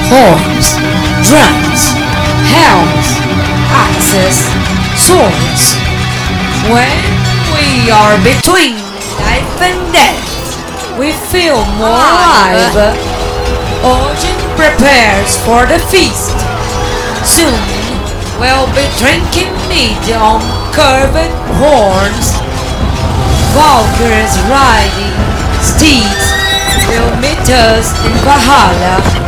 horns, drums, helms, axes, swords. When we are between life and death, we feel more alive. Odin prepares for the feast. Soon we'll be drinking mead on curved horns. Valkyries riding steeds will meet us in Valhalla.